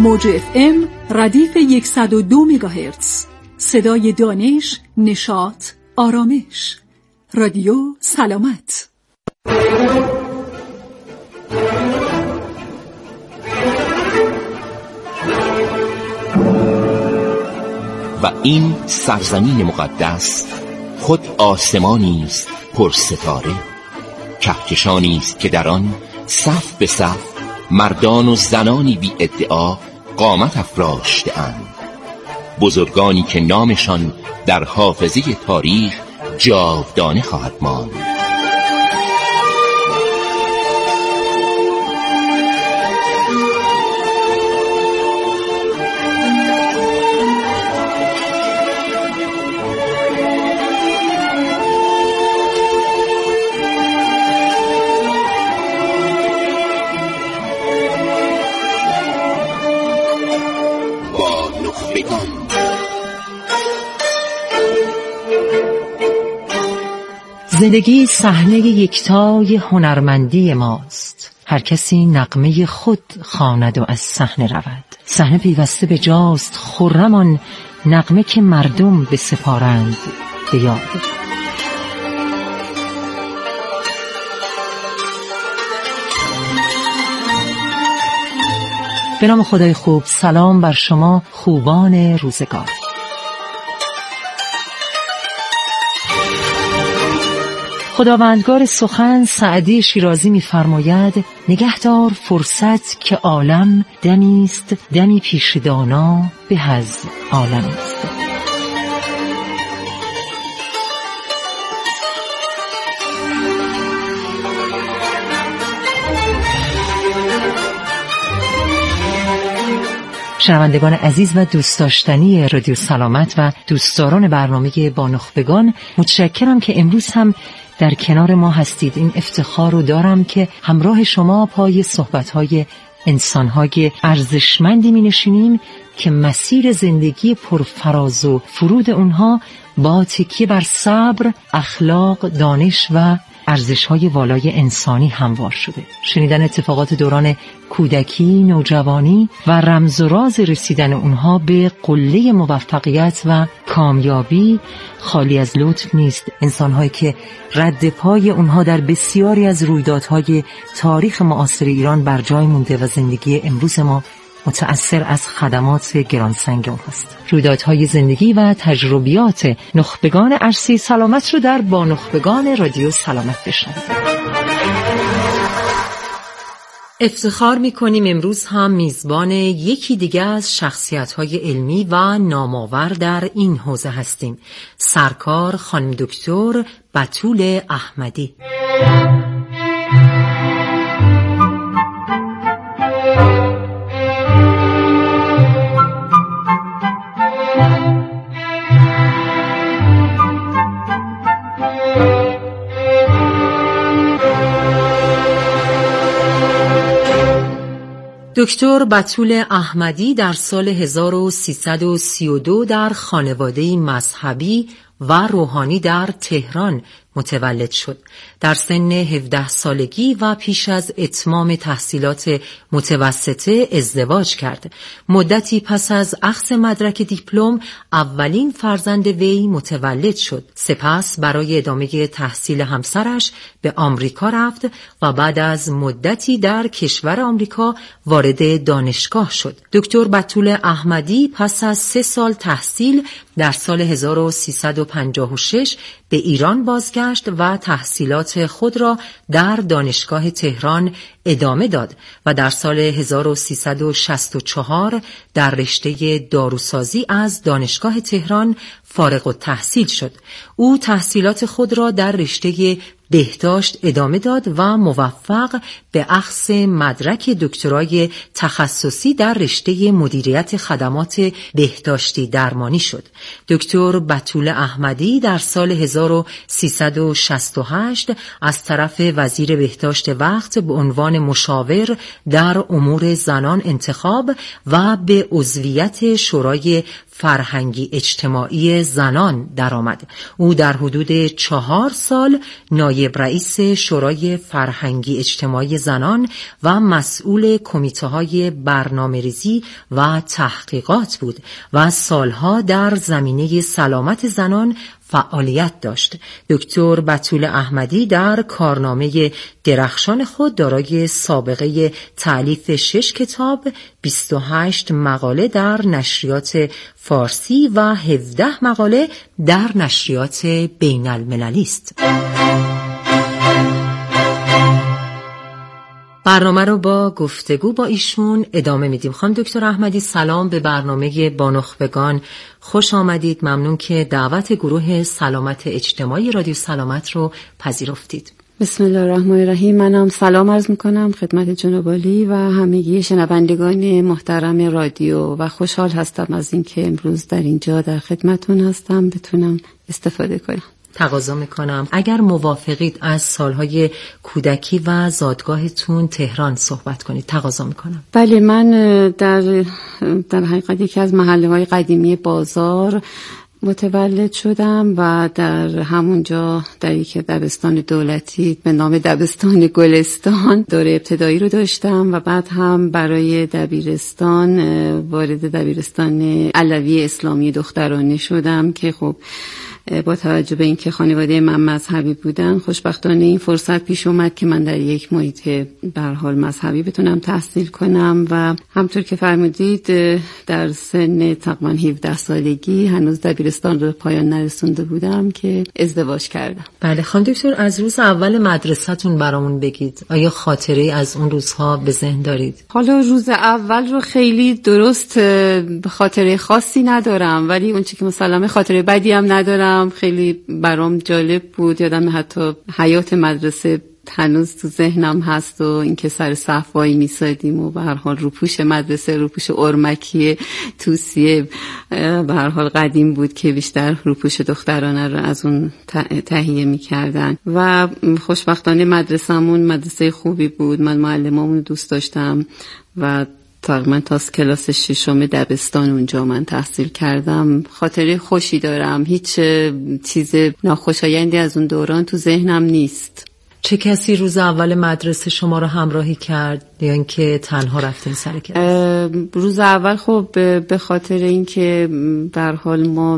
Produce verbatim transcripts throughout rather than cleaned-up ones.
موج اف ام ردیف صد و دو مگاهرتز، صدای دانش، نشاط، آرامش. رادیو سلامت. و این سرزمین مقدس خود آسمانی است پر ستاره، کهکشانی است که در آن صف به صف مردان و زنانی بی ادعا قامت افراشته‌اند، بزرگانی که نامشان در حافظه تاریخ جاودانه خواهد ماند. زندگی صحنه یکتای هنرمندی ماست. هر کسی نغمه خود خواند و از صحنه رود. صحنه پیوسته به جاست خرمان نغمه که مردم به سپارند به یاد. به نام خدای خوب، سلام بر شما خوبان روزگار. خداوندگار سخن سعدی شیرازی می‌فرماید نگهدار فرصت که عالم دمی است، دمی پیش دانا به از عالم است. شنوندگان عزیز و دوست داشتنی رادیو سلامت و دوستداران برنامه با نخبگان، متشکرم که امروز هم در کنار ما هستید. این افتخار رو دارم که همراه شما پای صحبت‌های انسان‌های ارزشمندی می‌نشینیم که مسیر زندگی پرفراز و فرود اونها با تکیه بر صبر، اخلاق، دانش و ارزش‌های والای انسانی هموار شده. شنیدن اتفاقات دوران کودکی، نوجوانی و رمز و راز رسیدن اونها به قله موفقیت و کامیابی خالی از لطف نیست. انسان‌هایی که رد پای اونها در بسیاری از رویدادهای تاریخ معاصر ایران بر جای مونده و زندگی امروز ما متأثر از خدمات گرانسنگ اونهاست. رویدادهای زندگی و تجربیات نخبگان عرصه سلامت رو در با نخبگان رادیو سلامت بشنوید. افتخار می‌کنیم امروز هم میزبان یکی دیگه از شخصیت‌های علمی و نامآور در این حوزه هستیم. سرکار خانم دکتر بتول احمدی. دکتر بتول احمدی در سال هزار و سیصد و سی و دو در خانواده مذهبی و روحانی در تهران متولد شد. در سن هفده سالگی و پیش از اتمام تحصیلات متوسطه ازدواج کرد. مدتی پس از اخذ مدرک دیپلم اولین فرزند وی متولد شد. سپس برای ادامه تحصیل همسرش به آمریکا رفت و بعد از مدتی در کشور آمریکا وارد دانشگاه شد. دکتر بتول احمدی پس از سه سال تحصیل در سال هزار و سیصد و پنجاه و شش به ایران بازگشت و تحصیلات خود را در دانشگاه تهران ادامه داد و در سال هزار و سیصد و شصت و چهار در رشته داروسازی از دانشگاه تهران فارغ التحصیل شد. او تحصیلات خود را در رشته بهداشت ادامه داد و موفق به اخذ مدرک دکترای تخصصی در رشته مدیریت خدمات بهداشتی درمانی شد. دکتر بتول احمدی در سال هزار و سیصد و شصت و هشت از طرف وزیر بهداشت وقت به عنوان مشاور در امور زنان انتخاب و به عضویت شورای فرهنگی اجتماعی زنان درآمد. او در حدود چهار سال نایب رئیس شورای فرهنگی اجتماعی زنان و مسئول کمیته‌های برنامه‌ریزی و تحقیقات بود و سالها در زمینه سلامت زنان فعالیت داشت. دکتر بتول احمدی در کارنامه درخشان خود دارای سابقه تألیف شش کتاب، بیست و هشت مقاله در نشریات فارسی و هفده مقاله در نشریات بین المللی است. برنامه رو با گفتگو با ایشون ادامه میدیم. خانم دکتر احمدی، سلام، به برنامه بانخبگان خوش آمدید. ممنون که دعوت گروه سلامت اجتماعی رادیو سلامت رو پذیرفتید. بسم الله الرحمن الرحیم. منم سلام عرض میکنم خدمت جناب عالی و همگی شنوندگان محترم رادیو و خوشحال هستم از اینکه امروز در اینجا در خدمتون هستم، بتونم استفاده کنم. تقاضا میکنم اگر موافقید از سالهای کودکی و زادگاهتون تهران صحبت کنید. تقاضا میکنم. بله، من در در حقیقت یکی از محله‌های قدیمی بازار متولد شدم و در همونجا در یک دبستان دولتی به نام دبستان گلستان دوره ابتدایی رو داشتم و بعد هم برای دبیرستان وارد دبیرستان علوی اسلامی دخترانه شدم که خب با توجه به اینکه خانواده من مذهبی بودن، خوشبختانه این فرصت پیش اومد که من در یک محیط به هر حال مذهبی بتونم تحصیل کنم و همطور که فرمودید در سن تقریبا هفده سالگی هنوز دبیرستان رو پایان نرسونده بودم که ازدواج کردم. بله خانم دکتر، از روز اول مدرسه‌تون برامون بگید. آیا خاطره از اون روزها به ذهن دارید؟ حالا روز اول رو خیلی درست خاطره خاصی ندارم، ولی اون چیزی که مثلا خاطره بدی هم ندارم. خیلی برام جالب بود. یادم حتی حیات مدرسه هنوز تو ذهنم هست و اینکه سر صف وای میسادیم و به هر حال روپوش مدرسه روپوش ارمکی توسیه به هر حال قدیم بود که بیشتر روپوش دخترانه رو از اون تهیه میکردن و خوشبختانه مدرسه‌مون مدرسه خوبی بود. من معلمامون دوست داشتم و تقریبا تا کلاس ششم دبستان اونجا من تحصیل کردم. خاطره خوشی دارم. هیچ چیز ناخوشایندی از اون دوران تو ذهنم نیست. چه کسی روز اول مدرسه شما رو همراهی کرد یا اینکه تنها رفتین سر کلاس؟ روز اول خب به خاطر اینکه به هر حال ما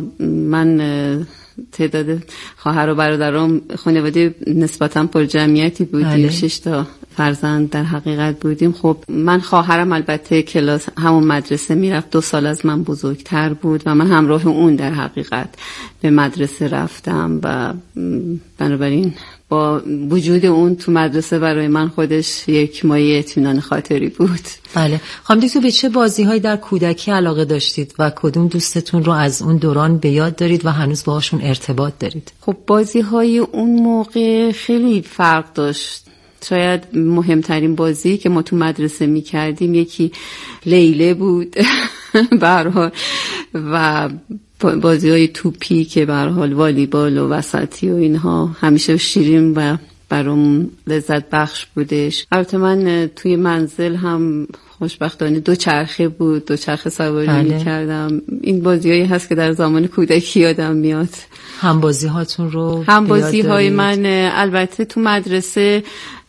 من تعداد خواهر و برادرام خانواده نسبتاً پر جمعیتی بودیم. بله. شش تا فرزند در حقیقت بودیم. خب من خواهرم البته کلاس همون مدرسه میرفت، دو سال از من بزرگتر بود و من همراه اون در حقیقت به مدرسه رفتم و بنابراین با وجود اون تو مدرسه برای من خودش یک مایه اطمینان خاطری بود. بله. خانم دکتر، به چه بازی‌هایی در کودکی علاقه داشتید و کدوم دوستتون رو از اون دوران به یاد دارید و هنوز باهاشون ارتباط دارید؟ خب بازی‌های اون موقع خیلی فرق داشت. شاید مهمترین بازی که ما تو مدرسه می‌کردیم یکی لیله بود به هر حال و بازی‌های توپی که به هر حال والیبال و وسطی و اینها همیشه شیرین و برام لذت بخش بودش. البته من توی منزل هم خوشبختانه دو چرخه بود، دو چرخه سواری بله. می‌کردم. این بازی‌هایی هست که در زمان کودکی یادم میاد. هم بازی‌هاتون رو هم بازی‌های من البته تو مدرسه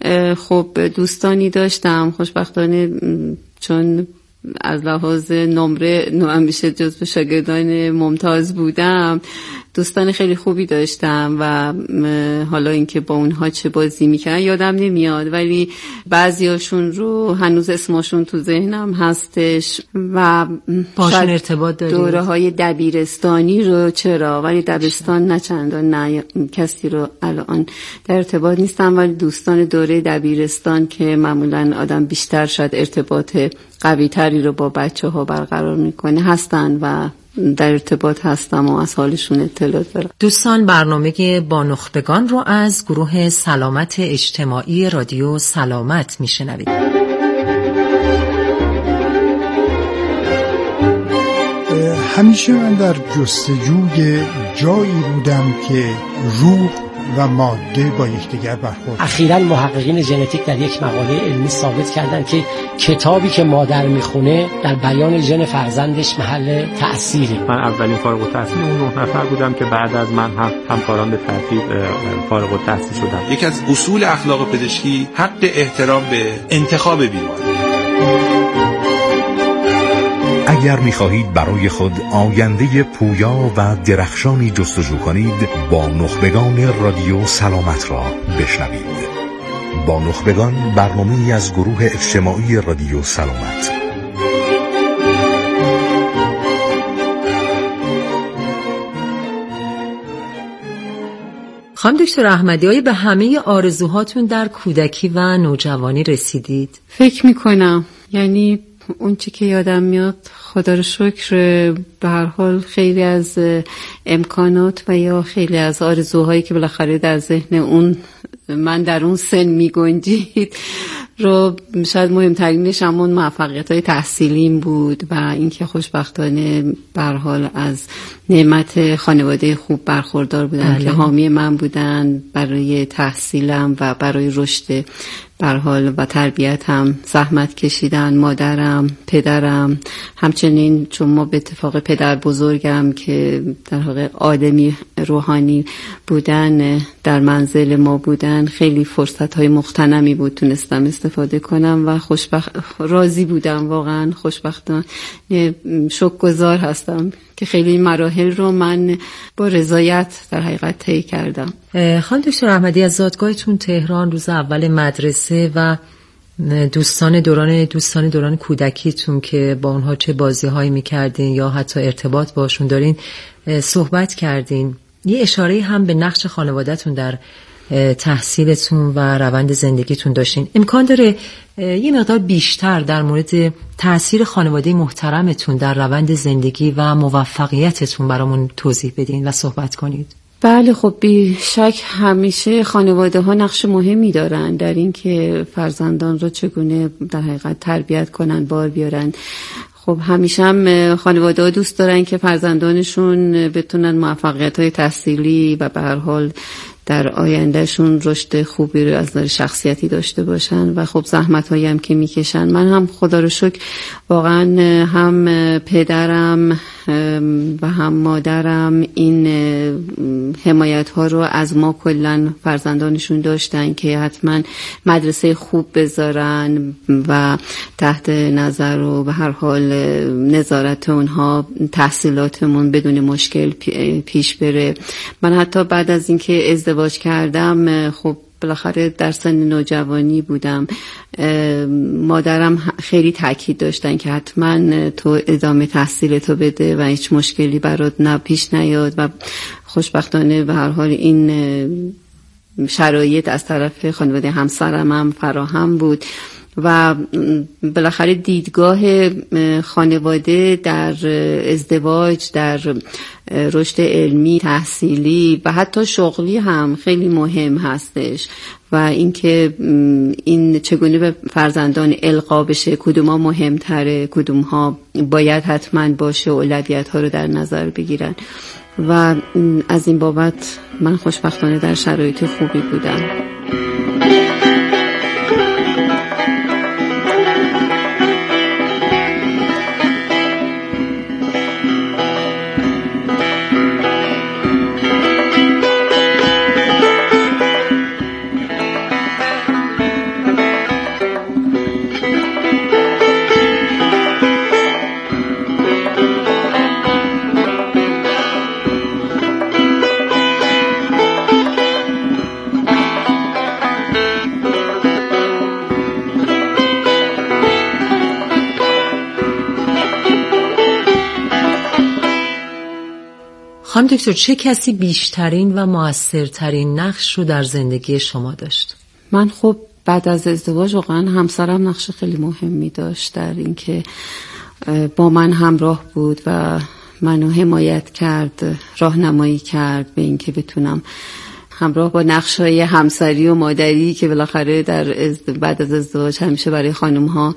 خب دوستانی داشتم خوشبختانه، چون از لحاظ نمره همیشه جزو شاگردان ممتاز بودم. دوستان خیلی خوبی داشتم و حالا اینکه با اونها چه بازی میکردن یادم نمیاد، ولی بعضیاشون رو هنوز اسمشون تو ذهنم هستش و باشون ارتباط دارید. دوره های دبیرستانی رو چرا، ولی دبستان نه چندان، نه کسی رو الان در ارتباط نیستم، ولی دوستان دوره دبیرستان که معمولا آدم بیشتر شاید ارتباط قوی تری رو با بچه ها برقرار میکنه هستن و در ارتباط هستم و از حالشون اطلاع دارم. دوستان، برنامه بانخبگان رو از گروه سلامت اجتماعی رادیو سلامت میشنوید. همیشه من در جستجوی جایی بودم که روح و ماده با یکدیگر برخورد. اخیراً محققین ژنتیک در یک مقاله علمی ثابت کردند که کتابی که مادر میخونه در بیان ژن فرزندش محل تأثیری. من اولین فارغ التحصیل اون نه نفر بودم که بعد از من هم همکاران به ترتیب فارغ التحصیل شدن. یکی از اصول اخلاق پزشکی حق احترام به انتخاب بیمار. اگر می‌خواهید برای خود آینده پویا و درخشانی جستجو کنید، با نخبگان رادیو سلامت را بشنوید. با نخبگان، برنامه‌ای از گروه اجتماعی رادیو سلامت. خانم دکتر احمدی، آیا به همه آرزوهاتون در کودکی و نوجوانی رسیدید؟ فکر میکنم، یعنی اون چی که یادم میاد، خدا رو شکر، به هر حال خیلی از امکانات و یا خیلی از آرزوهایی که بالاخره در ذهن اون من در اون سن می گنجید رو شاید مهمترینش همون موفقیت‌های تحصیلیم بود و اینکه خوشبختانه به هر حال از نعمت خانواده خوب برخوردار بودن بله. که حامی من بودن برای تحصیلم و برای رشد به هر حال و تربیتم، زحمت کشیدن. مادرم، پدرم، همچنین چون ما به اتفاق پدر بزرگم که در واقع آدمی روحانی بودن در منزل ما بودن، خیلی فرصت‌های مغتنمی بود تونستم استفاده کنم و خوشبخت راضی بودم، واقعا خوشبختانه شکرگزار هستم که خیلی مراحل رو من با رضایت در حقیقت طی کردم. خانم دکتر احمدی، از زادگاهتون تهران روز اول مدرسه و دوستان دوران دوستان دوران کودکیتون که با اونها چه بازی‌هایی می‌کردین یا حتی ارتباط باشون دارین صحبت کردین. یه اشاره هم به نقش خانواده‌تون در تحصیلتون و روند زندگیتون داشتین. امکان داره یه مقدار بیشتر در مورد تأثیر خانواده محترمتون در روند زندگی و موفقیتتون برامون توضیح بدین و صحبت کنید؟ بله، خب بی شک همیشه خانواده ها نقش مهمی دارن در این که فرزندان رو چگونه در حقیقت تربیت کنن، بار بیارن. خب همیشه هم خانواده ها دوست دارن که فرزندانشون بتونن موفقیت های تحصیلی و به هر حال در آیندهشون رشد خوبی رو از نظر شخصیتی داشته باشن و خب زحمت هایی هم که میکشن. من هم خدا رو شکر واقعا هم پدرم و هم مادرم این حمایت ها رو از ما کلن فرزندانشون داشتن که حتما مدرسه خوب بذارن و تحت نظر و به هر حال نظارت اونها تحصیلاتمون بدون مشکل پیش بره. من حتی بعد از اینکه ازدواج کردم، خب بالاخره در سن نوجوانی بودم، مادرم خیلی تاکید داشتن که حتما تو ادامه تحصیل تو بده و هیچ مشکلی برات نه پیش نیاد و خوشبختانه به هر حال این شرایط از طرف خانواده همسرم هم فراهم بود و بالاخره دیدگاه خانواده در ازدواج، در رشد علمی، تحصیلی و حتی شغلی هم خیلی مهم هستش و اینکه این چگونه به فرزندان القا بشه، کدوم ها مهمتره، کدوم ها باید حتما باشه، اولویت ها رو در نظر بگیرن و از این بابت من خوشبختانه در شرایط خوبی بودم. خانم دکتر، چه کسی بیشترین و موثرترین نقش رو در زندگی شما داشت؟ من خب بعد از ازدواج واقعا همسرم نقش خیلی مهمی داشت در اینکه با من همراه بود و منو حمایت کرد، راهنمایی کرد به اینکه بتونم همراه با نقش‌های همسری و مادری که بالاخره در بعد از ازدواج همیشه برای خانم‌ها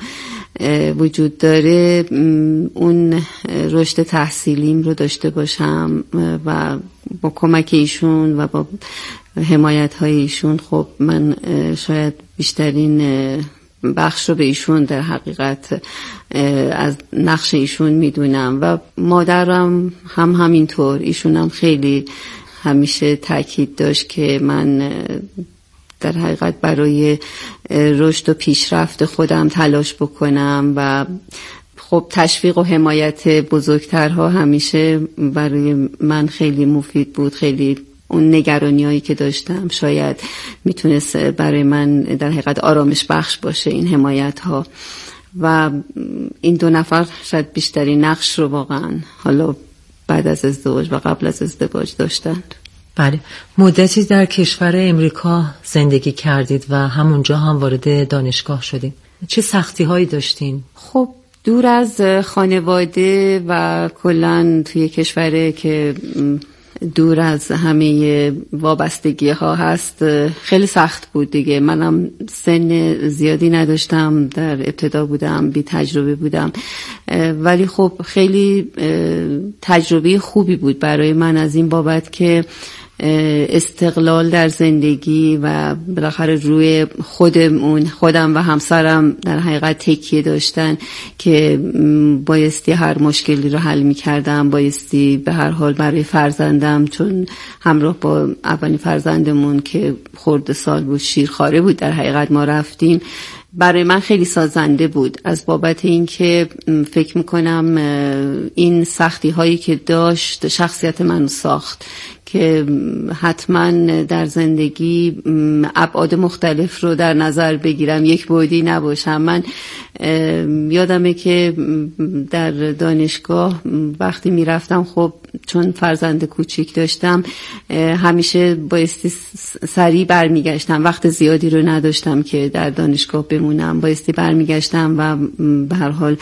وجود داره اون رشد تحصیلیم رو داشته باشم و با کمک ایشون و با حمایت های ایشون خب من شاید بیشترین بخش رو به ایشون در حقیقت از نقش ایشون میدونم و مادرم هم همینطور. ایشون هم خیلی همیشه تاکید داشت که من در حقیقت برای رشد و پیشرفت خودم تلاش بکنم و خب تشویق و حمایت بزرگترها همیشه برای من خیلی مفید بود. خیلی اون نگرانی هایی که داشتم شاید میتونست برای من در حقیقت آرامش بخش باشه این حمایت ها و این دو نفر شاید بیشترین نقش رو واقعا حالا بعد از ازدواج و قبل از ازدواج داشتند. بله، مدتی در کشور امریکا زندگی کردید و همونجا هم وارد دانشگاه شدید. چه سختی هایی داشتین؟ خب دور از خانواده و کلن توی کشوره که دور از همه وابستگی ها هست خیلی سخت بود دیگه. منم سن زیادی نداشتم، در ابتدا بودم، بی تجربه بودم، ولی خب خیلی تجربه خوبی بود برای من از این بابت که استقلال در زندگی و بالاخره روی خودمون خودم و همسرم در حقیقت تکیه داشتن که بایستی هر مشکلی رو حل می کردم، بایستی به هر حال برای فرزندم، چون همراه با اولین فرزندمون که خرد سال بود، شیرخواره بود، در حقیقت ما رفتیم. برای من خیلی سازنده بود از بابت این که فکر میکنم این سختی هایی که داشت شخصیت منو ساخت که حتما در زندگی ابعاد مختلف رو در نظر بگیرم، یک بعدی نباشم. من یادمه که در دانشگاه وقتی میرفتم خب چون فرزند کوچیک داشتم همیشه بایستی سریع برمیگشتم، وقت زیادی رو نداشتم که در دانشگاه بمونم، بایستی برمیگشتم و به هر حال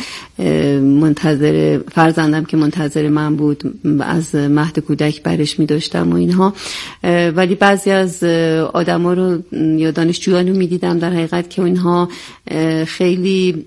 منتظر فرزندم که منتظر من بود از مهد کودک برش میداشتم و اینها. ولی بعضی از آدما رو یا دانشجویان رو میدیدم در حقیقت که اونها خیلی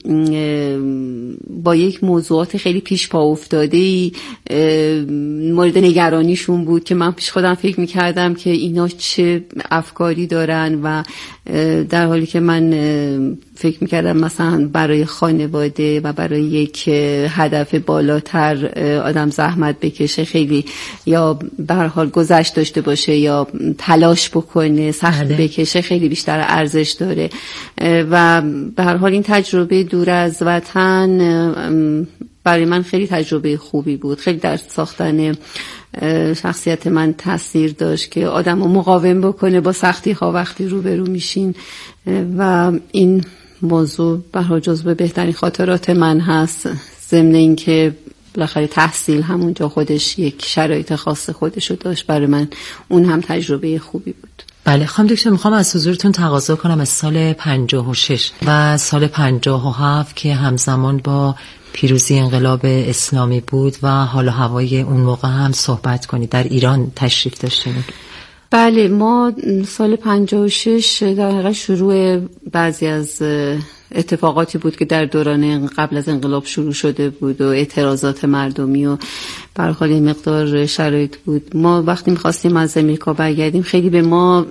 با یک موضوعات خیلی پیش پا افتاده‌ای مورد نگرانیشون بود که من پیش خودم فکر میکردم که اینا چه افکاری دارن و در حالی که من فکر میکردم مثلا برای خانواده و برای یک هدف بالاتر آدم زحمت بکشه خیلی، یا به هر حال گذشت داشته باشه یا تلاش بکنه، سخت بکشه، خیلی بیشتر ارزش داره. و به هر حال این تجربه دور از وطن برای من خیلی تجربه خوبی بود، خیلی در ساختن شخصیت من تاثیر داشت که آدم رو مقاوم بکنه با سختی ها وقتی روبرو میشین و این موضوع به هر حال جزو بهترین خاطرات من هست. ضمن این که بالاخره تحصیل همونجا خودش یک شرایط خاص خودشو داشت، برای من اون هم تجربه خوبی بود. بله خانم دکتر، میخوام از حضورتون تقاضا کنم از سال پنجاه و شش و سال پنجاه و هفت که همزمان با پیروزی انقلاب اسلامی بود و حال و هوای اون موقع هم صحبت کنید. در ایران تشریف داشتیم. بله، ما سال پنجاه و شش در حقیقت شروع بعضی از اتفاقاتی بود که در دوران قبل از انقلاب شروع شده بود و اعتراضات مردمی و به هر حال مقدار شرایط بود. ما وقتی می‌خواستیم از امریکا برگردیم خیلی به ما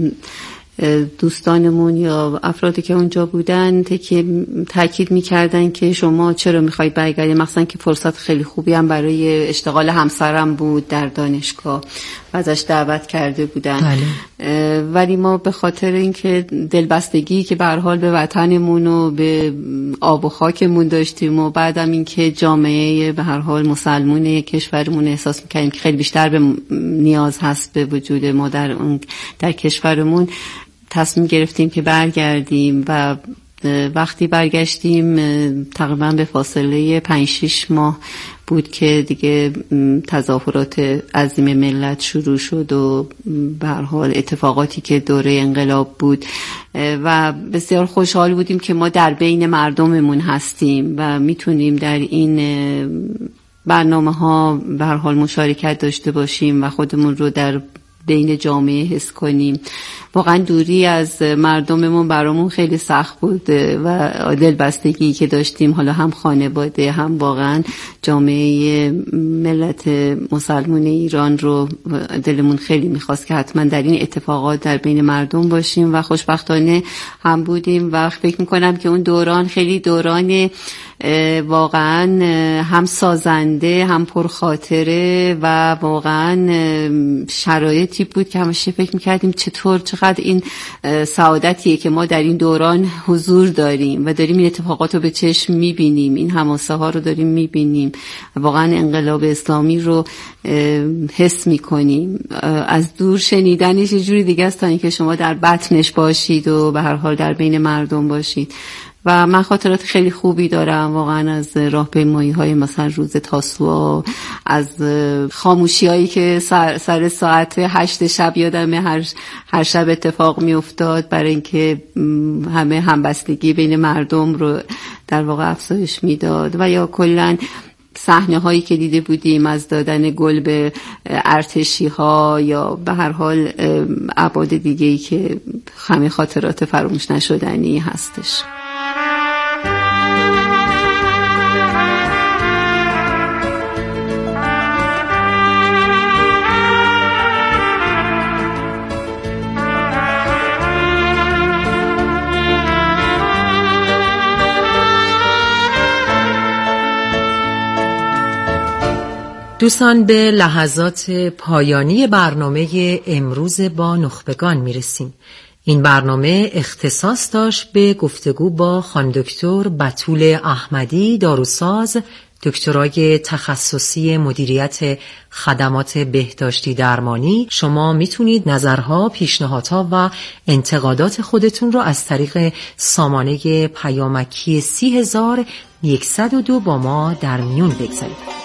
دوستانمون یا افرادی که اونجا بودن تاکید می‌کردن که شما چرا می‌خواید برگردید، مثلا که فرصت خیلی خوبی هم برای اشتغال همسرم بود در دانشگاه و ازش دعوت کرده بودن. بله. ولی ما به خاطر اینکه دلبستگی که به هر حال به وطنمون و به آب و خاکمون داشتیم و بعدم اینکه جامعه به هر حال مسلمون کشورمون احساس می‌کردیم که خیلی بیشتر به نیاز هست به وجود ما در اون در کشورمون، تصمیم گرفتیم که برگردیم و وقتی برگشتیم تقریبا به فاصله پنج شش ماه بود که دیگه تظاهرات عظیم ملت شروع شد و به هر حال اتفاقاتی که دوره انقلاب بود و بسیار خوشحال بودیم که ما در بین مردممون هستیم و میتونیم در این برنامه ها به هر حال مشارکت داشته باشیم و خودمون رو در بین جامعه حس کنیم. واقعا دوری از مردممون برامون خیلی سخت بود و دلبستگی که داشتیم، حالا هم خانواده هم واقعا جامعه ملت مسلمان ایران رو دلمون خیلی میخواست که حتما در این اتفاقات در بین مردم باشیم و خوشبختانه هم بودیم و فکر میکنم که اون دوران خیلی دوران واقعا هم سازنده هم پرخاطره و واقعا شرایطی بود که همیشه فکر میکردیم چطور چقدر این سعادتیه که ما در این دوران حضور داریم و داریم این اتفاقات رو به چشم میبینیم، این حماسه ها رو داریم میبینیم، واقعا انقلاب اسلامی رو حس میکنیم. از دور شنیدنش یه جوری دیگه است تا اینکه شما در بطنش باشید و به هر حال در بین مردم باشید. و من خاطرات خیلی خوبی دارم واقعا از راهپیمایی های مثلا روز تاسوعا، از خاموشی هایی که سر, سر ساعت هشت شب یادمه هر, هر شب اتفاق می افتاد برای اینکه همه همبستگی بین مردم رو در واقع افزایش میداد. و یا کلن صحنه هایی که دیده بودیم از دادن گل به ارتشی ها یا به هر حال ابعاد دیگه‌ای که همه خاطرات فراموش نشدنی هستش. دوستان به لحظات پایانی برنامه امروز با نخبگان میرسیم. این برنامه اختصاص داشت به گفتگو با خانم دکتر بتول احمدی، داروساز، دکترای تخصصی مدیریت خدمات بهداشتی درمانی. شما میتونید نظرها، پیشنهادها و انتقادات خودتون رو از طریق سامانه پیامکی سی هزار و یکصد و دو با ما در میون بگذارید.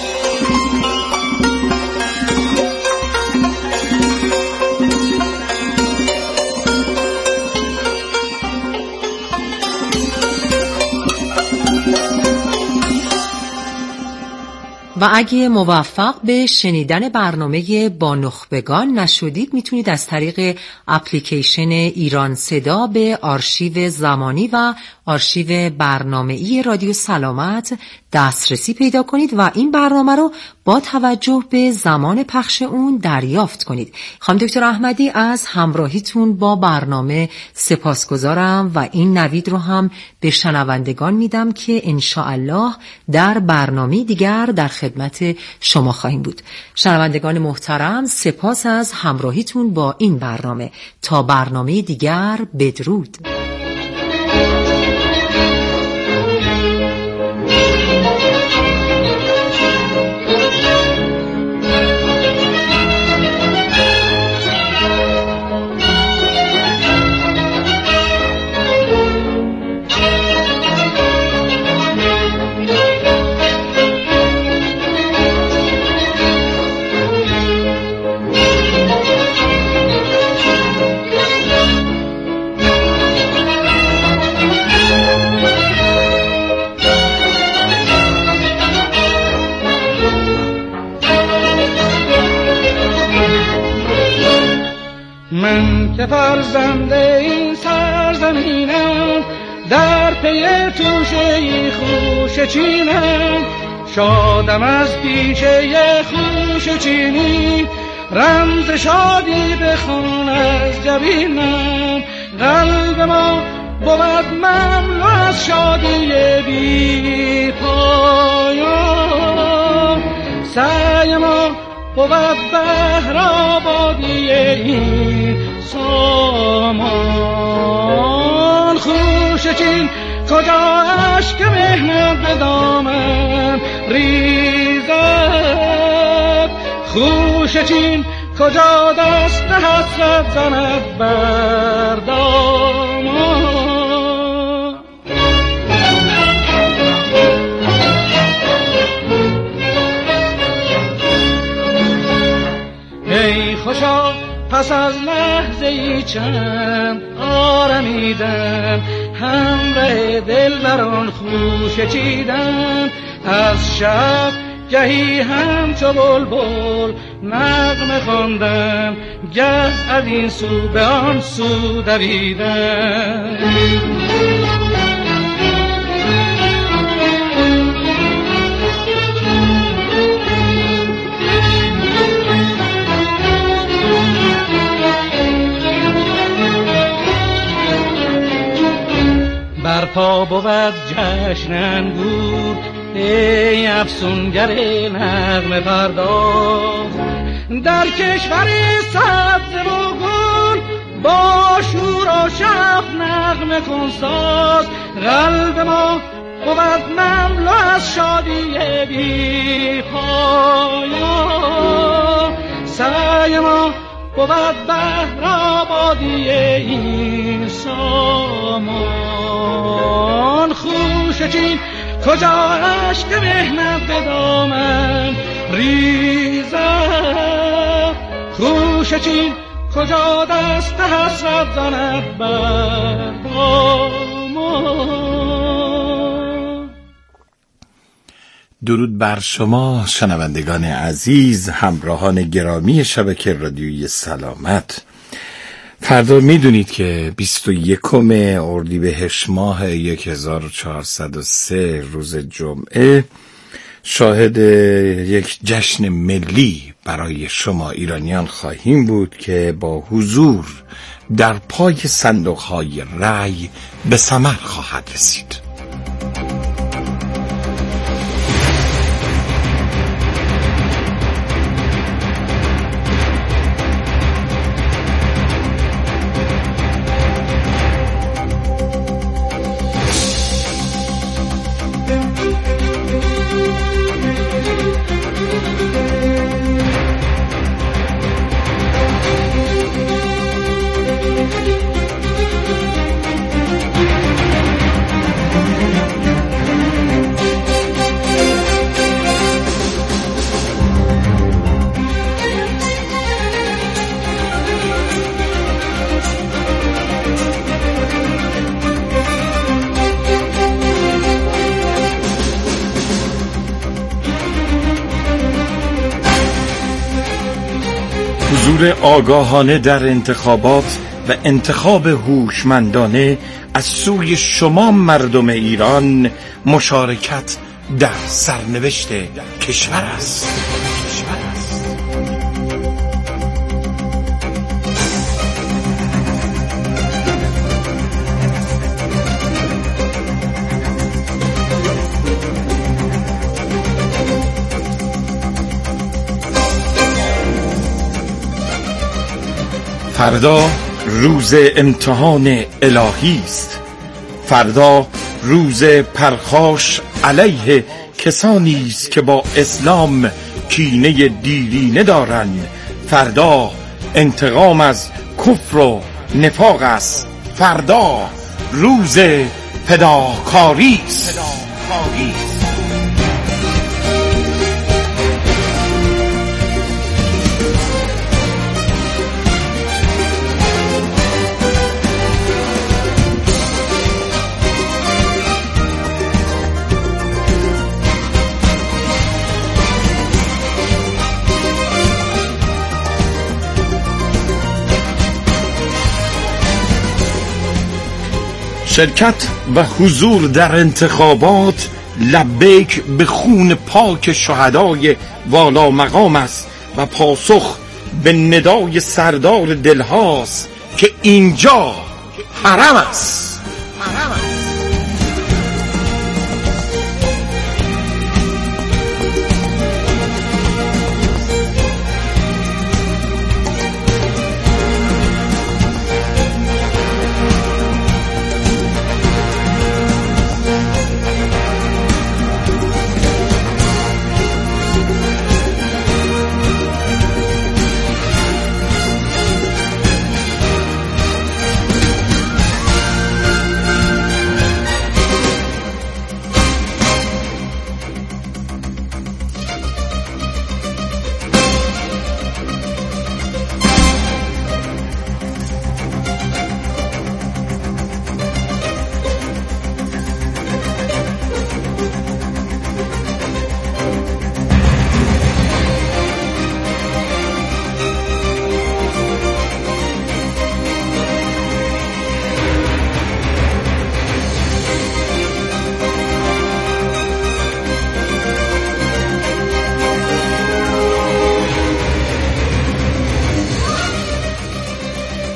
و اگه موفق به شنیدن برنامه با نخبگان نشدید، میتونید از طریق اپلیکیشن ایران صدا به آرشیو زمانی و آرشیو برنامه‌ای رادیو سلامت دسترسی پیدا کنید و این برنامه رو با توجه به زمان پخش اون دریافت کنید. خانم دکتر احمدی، از همراهیتون با برنامه سپاسگزارم و این نوید رو هم به شنوندگان میدم که انشاءالله در برنامه دیگر در خدمت شما خواهیم بود. شنوندگان محترم، سپاس از همراهیتون با این برنامه. تا برنامه دیگر، بدرود. من که فرزند این سرزمینم، در پی توشه خوش چینم، شادم از پیشه خوش چینی، رمز شادی بخوان از جبینم. قلب ما بود مملو از شادی بی پایان، سعی ما بود بهر آبادی این سامان. خوش چین کجا اشک مهنت به دامن ریزد، خوش چین کجا دست حسرت زند بر دامان. ای خوشا پس از لحظه ای چند آرمیدن، همراه دل بران خوش چیدن، از شب گهی همچو بلبل نغمه خواندم، گه از این سو به آن سو دویدم. برپا بود جشن انگور ای افسونگر نغمه پرداز، در کشور سبز و گل با شور و شب نغمه کن ساز. قلب ما بود مملو از شادی بی پایان، سعی ما بود بهر آبادی این سامان. خوش چین کجا عشق مهنت به دامن ریزد، خوش چین کجا دست حسرت زند بر بامان. درود بر شما شنوندگان عزیز، همراهان گرامی شبکه رادیویی سلامت. فردا میدونید که بیست و یکم اردیبهشت ماه هزار و چهارصد و سه روز جمعه شاهد یک جشن ملی برای شما ایرانیان خواهیم بود که با حضور در پای صندوق‌های رأی به ثمر خواهد رسید. حضور آگاهانه در انتخابات و انتخاب هوشمندانه از سوی شما مردم ایران مشارکت در سرنوشت کشور است. فردا روز امتحان الهی است. فردا روز پرخاش علیه کسانی است که با اسلام کینه دیرینه دارند. فردا انتقام از کفر و نفاق است. فردا روز فداکاری است. شرکت و حضور در انتخابات لبیک به خون پاک شهدای والا مقام است و پاسخ به ندای سردار دلهاست که اینجا حرم است. حرم است.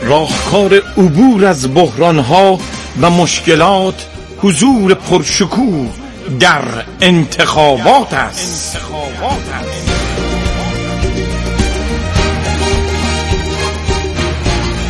راهکار عبور از بحرانها و مشکلات حضور پرشکوه در انتخابات است.